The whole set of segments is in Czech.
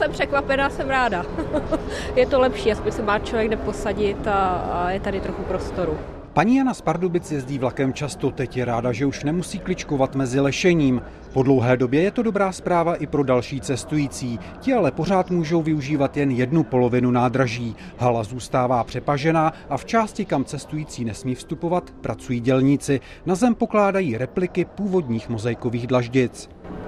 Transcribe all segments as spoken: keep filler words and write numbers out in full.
jsem překvapená, jsem ráda. Je to lepší, aspoň se má člověk kde posadit a, a je tady trochu prostoru. Paní Jana z Pardubic jezdí vlakem často, teď je ráda, že už nemusí kličkovat mezi lešením. Po dlouhé době je to dobrá zpráva i pro další cestující. Ti ale pořád můžou využívat jen jednu polovinu nádraží. Hala zůstává přepažená a v části, kam cestující nesmí vstupovat, pracují dělníci. Na zem pokládají repliky původních mozaikových dlaždic.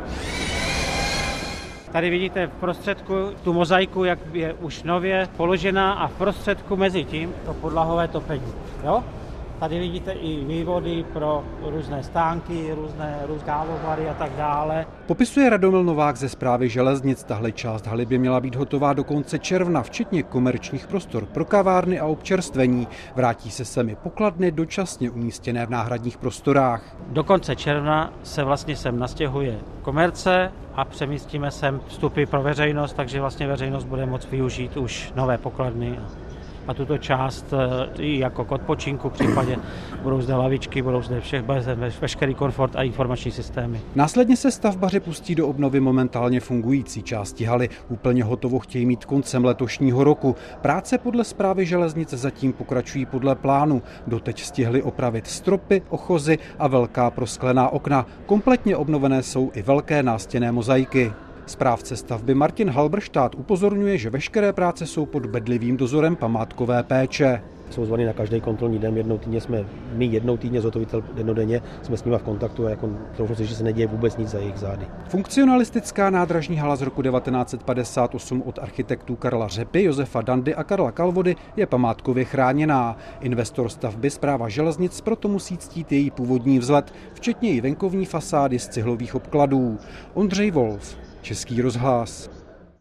Tady vidíte v prostředku tu mozaiku, jak je už nově položená a v prostředku mezi tím to podlahové topení. Jo? Tady vidíte i vývody pro různé stánky, různé kávovary a tak dále. Popisuje Radomil Novák ze Správy železnic. Tahle část haly by měla být hotová do konce června, včetně komerčních prostor pro kavárny a občerstvení. Vrátí se sem i pokladny dočasně umístěné v náhradních prostorách. Do konce června se vlastně sem nastěhuje komerce a přemístíme sem vstupy pro veřejnost, takže vlastně veřejnost bude moct využít už nové pokladny. A tuto část i jako k odpočinku, v případě budou zde lavičky, budou zde vše, veškerý komfort a informační systémy. Následně se stavbaři pustí do obnovy momentálně fungující části haly. Úplně hotovo chtějí mít koncem letošního roku. Práce podle Správy železnic zatím pokračují podle plánu. Doteď stihli opravit stropy, ochozy a velká prosklená okna. Kompletně obnovené jsou i velké nástěnné mozaiky. Správce stavby Martin Halberštát upozorňuje, že veškeré práce jsou pod bedlivým dozorem památkové péče. Jsou zvaný na každý kontrolní den, jednou týdně jsme, my jednou týdně zhotovitel dennodenně jsme s nimi v kontaktu a jako trochu si, že se neděje vůbec nic za jejich zády. Funkcionalistická nádražní hala z roku devatenáct set padesát osm od architektů Karla Řepy, Josefa Dandy a Karla Kalvody je památkově chráněná. Investor stavby Správa železnic proto musí ctít její původní vzhled, včetně i venkovní fasády z cihlových obkladů. Ondřej Wolf, Český rozhlas.